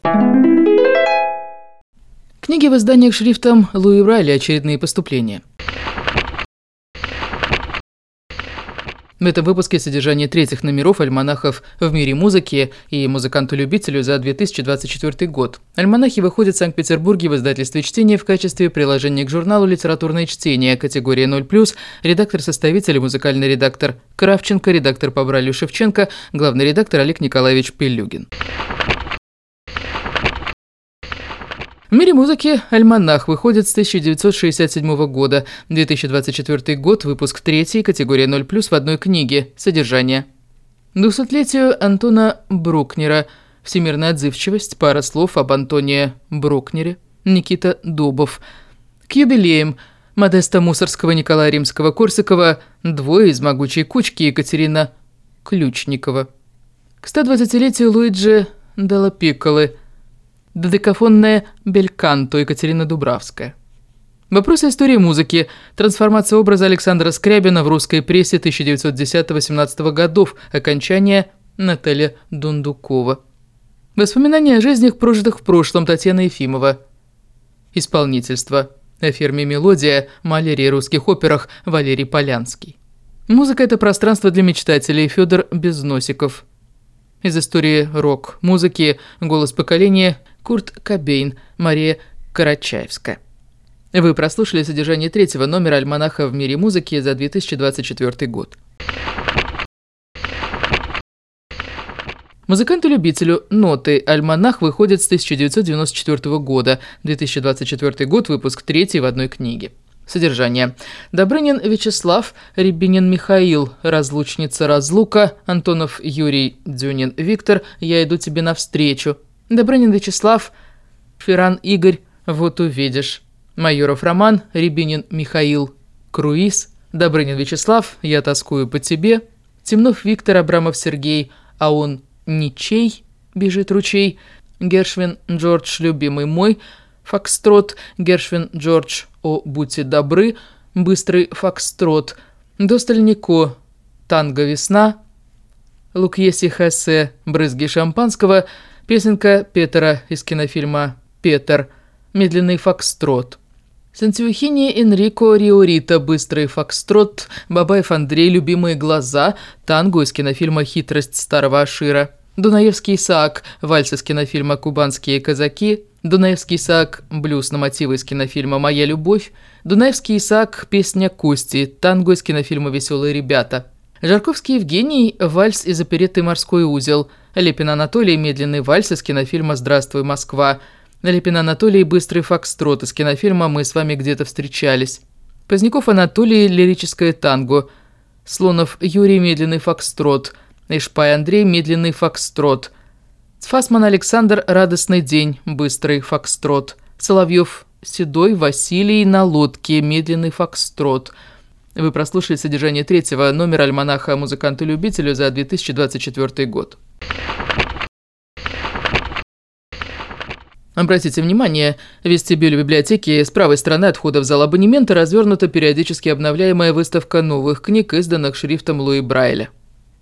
Книги в изданиях шрифтом Луи Брайля «Очередные поступления». В этом выпуске содержание третьих номеров альманахов «В мире музыки» и «Музыканту-любителю» за 2024 год. Альманахи выходят в Санкт-Петербурге в издательстве «Чтение» в качестве приложения к журналу «Литературное чтение», категория 0+, редактор-составитель и музыкальный редактор Кравченко, редактор по Брайлю Шевченко, главный редактор Олег Николаевич Пелюгин. В мире музыки альманах выходит с 1967 года. 2024 год, выпуск 3, категория 0+, в одной книге. Содержание. 200-летию Антона Брукнера. Всемирная отзывчивость. Пара слов об Антоне Брукнере. Никита Дубов. К юбилеям Модеста Мусорского, Николая Римского-Корсакова. Двое из могучей кучки Екатерина Ключникова. К 120-летию Луиджи Делла Пикколы. Додекафонная бельканто Екатерина Дубравская. Вопросы истории музыки. Трансформация образа Александра Скрябина в русской прессе 1910-18 годов. Окончание Наталья Дундукова. Воспоминания о жизнях, прожитых в прошлом. Татьяна Ефимова. Исполнительство. О фирме «Мелодия», малярии русских операх Валерий Полянский. Музыка – это пространство для мечтателей. Федор Безносиков. Из истории рок-музыки «Голос поколения» Курт Кобейн, Мария Карачаевская. Вы прослушали содержание третьего номера альманаха «В мире музыки» за 2024 год. Музыканту-любителю ноты. Альманах выходит с 1994 года. 2024 год, выпуск 3 в одной книге. Содержание. Добрынин Вячеслав, Рябинин Михаил, разлучница разлука, Антонов Юрий, Дюнин Виктор, я иду тебе навстречу. Добрынин Вячеслав, Ферран Игорь, вот увидишь. Майоров Роман, Рябинин Михаил, круиз. Добрынин Вячеслав, я тоскую по тебе. Темнов Виктор, Абрамов Сергей, а он ничей, бежит ручей. Гершвин Джордж, любимый мой, фокстрот. Гершвин Джордж, о, будьте добры, быстрый фокстрот. Достальнико, танго весна. Лукьеси Хосе, брызги шампанского. Песенка Петера из кинофильма «Петер», медленный фокстрот. Сантьюхини Энрико Риорита, быстрый фокстрот. Бабаев Андрей, любимые глаза, танго из кинофильма «Хитрость старого Ашира». Дунаевский Исаак, вальс из кинофильма «Кубанские казаки». Дунаевский Исаак, блюз на мотивы из кинофильма «Моя любовь». Дунаевский Исаак, песня Кости, танго из кинофильма «Веселые ребята». Жарковский Евгений, вальс из оперетты «Морской узел». Лепин Анатолий, медленный вальс из кинофильма «Здравствуй, Москва». Лепин Анатолий, быстрый фокстрот из кинофильма «Мы с вами где-то встречались». Поздняков Анатолий, лирическое танго. Слонов Юрий, медленный фокстрот. Ишпай Андрей, медленный фокстрот. Цфасман Александр, радостный день, быстрый фокстрот. Соловьев Седой, Василий, на лодке, медленный фокстрот. Вы прослушали содержание третьего номера альманаха «Музыканту-любителю» за 2024 год. Обратите внимание, в вестибюле библиотеки с правой стороны от входа в зал абонемента развернута периодически обновляемая выставка новых книг, изданных шрифтом Луи Брайля.